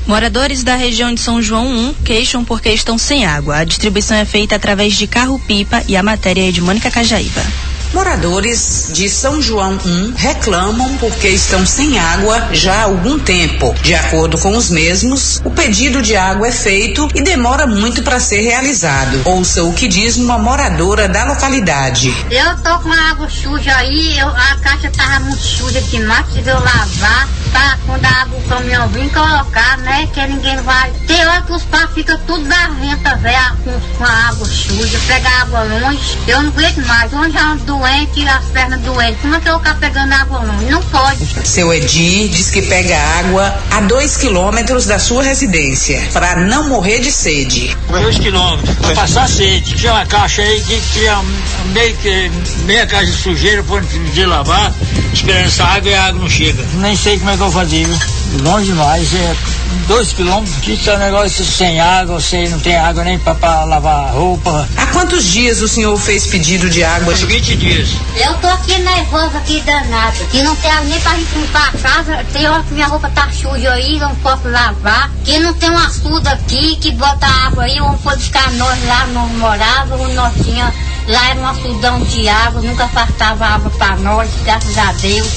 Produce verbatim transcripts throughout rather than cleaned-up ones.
Moradores da região de São João um queixam porque estão sem água. A distribuição é feita através de carro-pipa e a matéria é de Mônica Cajaíba. Moradores de São João um reclamam porque estão sem água já há algum tempo. De acordo com os mesmos, o pedido de água é feito e demora muito para ser realizado. Ouça o que diz uma moradora da localidade. Eu tô com a água suja aí, eu, a caixa tava muito suja aqui, não precisa eu lavar, tá? Quando a água, o caminhão vir colocar, né? Que ninguém vai. Tem hora que os pais ficam tudo da renta, velho, com, com a água suja, pega água longe. Eu não aguento mais, onde já ando doente, as pernas doentes. Como é que eu vou ficar pegando água longe? Não pode. Seu Edir diz que pega água a dois quilômetros da sua residência, para não morrer de sede. Dois quilômetros, pra passar sede. Tinha uma caixa aí que tinha meio que, meia caixa de sujeira para de lavar, esperando essa água e a água não chega. Nem sei como é que eu vou fazer, viu? Longe demais, é dois quilômetros. Isso é um negócio sem água, você não tem água nem pra, pra lavar roupa. Há quantos dias o senhor fez pedido de água? vinte dias. Eu tô aqui nervosa, aqui danada. E não tem água nem pra gente limpar a casa. Tem hora que minha roupa tá suja aí, não posso lavar. Que não tem um açude aqui que bota água aí, vamos pôr buscar nós lá, nós morávamos, nós tinha, lá era um açudão de água, nunca faltava água pra nós, graças a Deus.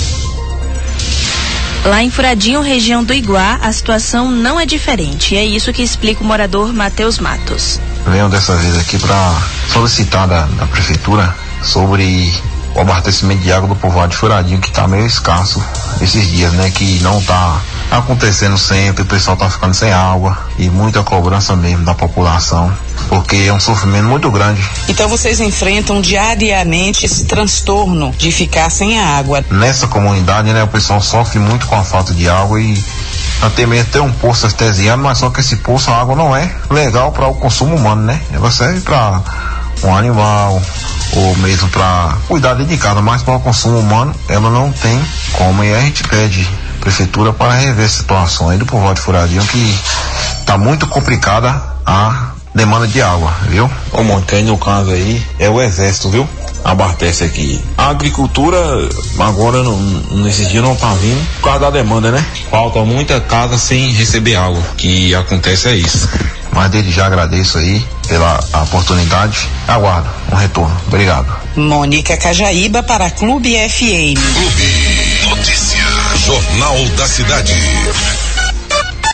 Lá em Furadinho, região do Iguá, a situação não é diferente. E é isso que explica o morador Matheus Matos. Venho dessa vez aqui para solicitar da, da prefeitura sobre o abastecimento de água do povoado de Furadinho, que está meio escasso esses dias, né? Que não está acontecendo sempre, o pessoal está ficando sem água e muita cobrança mesmo da população, porque é um sofrimento muito grande. Então vocês enfrentam diariamente esse transtorno de ficar sem a água? Nessa comunidade, né, o pessoal sofre muito com a falta de água e até mesmo tem um poço artesiano, mas só que esse poço, a água não é legal para o consumo humano, né? Ela serve para um animal ou mesmo para cuidar de casa, mas para o consumo humano ela não tem como. E a gente pede a prefeitura para rever a situação aí do povoado de Furadinho, que está muito complicada a demanda de água, viu? O Montanha, no caso aí, é o exército, viu? Abastece aqui. A agricultura agora, não, nesses dias não tá vindo por causa da demanda, né? Falta muita casa sem receber água, que acontece é isso. Mas desde já agradeço aí pela oportunidade. Aguardo um retorno. Obrigado. Mônica Cajaíba para Clube F M. Clube Notícia. Jornal da Cidade.